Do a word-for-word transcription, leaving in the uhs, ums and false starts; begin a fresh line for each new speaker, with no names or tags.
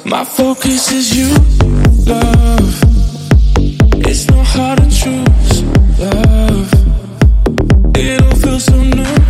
My focus is you, love. It's not hard to choose, love. It all feels so new.